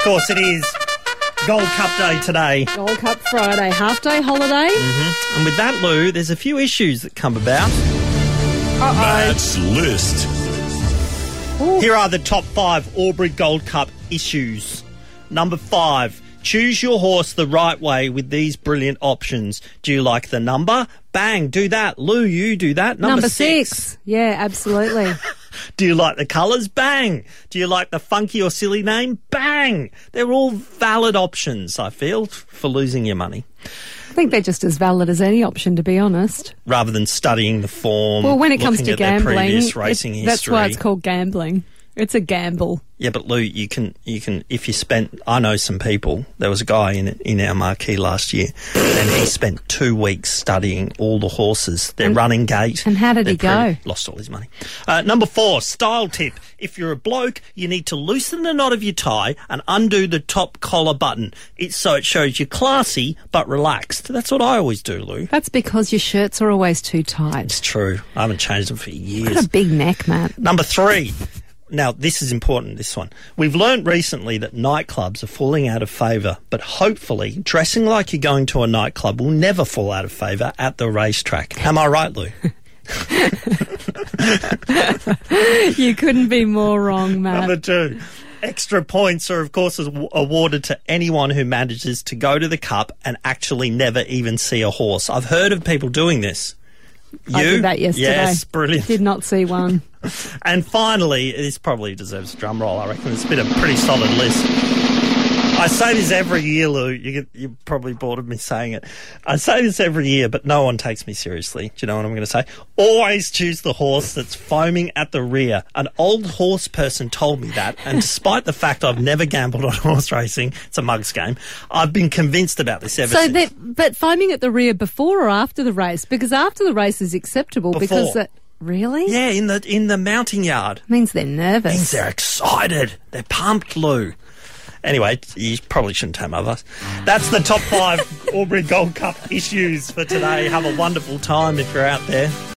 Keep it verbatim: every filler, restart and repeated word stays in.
course, it is Gold Cup Day today. Gold Cup Friday, half-day holiday. Mm-hmm. And with that, Lou, there's a few issues that come about. Uh-oh. Matt's List. Ooh. Here are the top five Albury Gold Cup issues. Number five, choose your horse the right way with these brilliant options. Do you like the number? Bang, do that. Lou, you do that. Number, Number six. six. Yeah, absolutely. Do you like the colours? Bang. Do you like the funky or silly name? Bang. They're all valid options, I feel, for losing your money. I think they're just as valid as any option, to be honest. Rather than studying the form, Well, when it comes looking to at their gambling, previous it- racing history. that's why it's called gambling. It's a gamble. Yeah, but Lou, you can, you can, if you spent, I know some people, there was a guy in in our marquee last year, and he spent two weeks studying all the horses, their And- running gait. and how did their he go? Lost all his money. Uh, number four, style tip. If you're a bloke, you need to loosen the knot of your tie and undo the top collar button. It's so it shows you're classy but relaxed. That's what I always do, Lou. That's because your shirts are always too tight. It's true. I haven't changed them for years. Got a big neck, Matt. Number three. Now, this is important, this one. We've learned recently that nightclubs are falling out of favour, but hopefully dressing like you're going to a nightclub will never fall out of favour at the racetrack. Am I right, Lou? You couldn't be more wrong, Matt. Number two. Extra points are, of course, awarded to anyone who manages to go to the Cup and actually never even see a horse. I've heard of people doing this. You? I did that yesterday. Yes, brilliant. Did not see one. And finally, this probably deserves a drum roll, I reckon. It's been a pretty solid list. I say this every year, Lou. You get, you're probably bored of me saying it. I say this every year, but no one takes me seriously. Do you know what I'm going to say? Always choose the horse that's foaming at the rear. An old horse person told me that, and despite the fact I've never gambled on horse racing, it's a mug's game, I've been convinced about this ever So, since. that, but foaming at the rear before or after the race? Because after the race is acceptable. Before. Because it, really? Yeah, in the in the mounting yard. Means they're nervous. Means they're excited. They're pumped, Lou. Anyway, you probably shouldn't have others. That's the top five Albury Gold Cup issues for today. Have a wonderful time if you're out there.